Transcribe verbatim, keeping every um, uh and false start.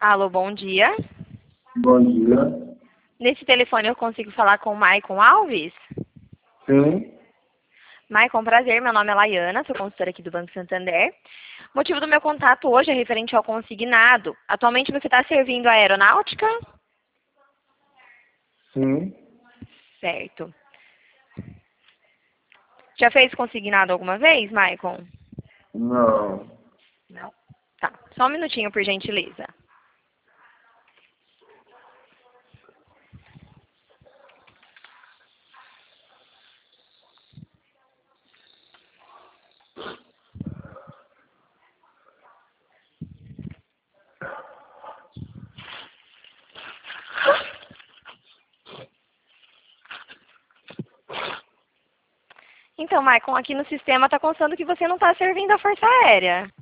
Alô, bom dia. Bom dia. Nesse telefone eu consigo falar com o Maicon Alves? Sim. Maicon, prazer. Meu nome é Laiana, sou consultora aqui do Banco Santander. O motivo do meu contato hoje é referente ao consignado. Atualmente você está servindo a aeronáutica? Sim. Certo. Já fez consignado alguma vez, Maicon? Não. Não. Tá. Só um minutinho, por gentileza. Então, Maicon, aqui no sistema está constando que você não está servindo a Força Aérea.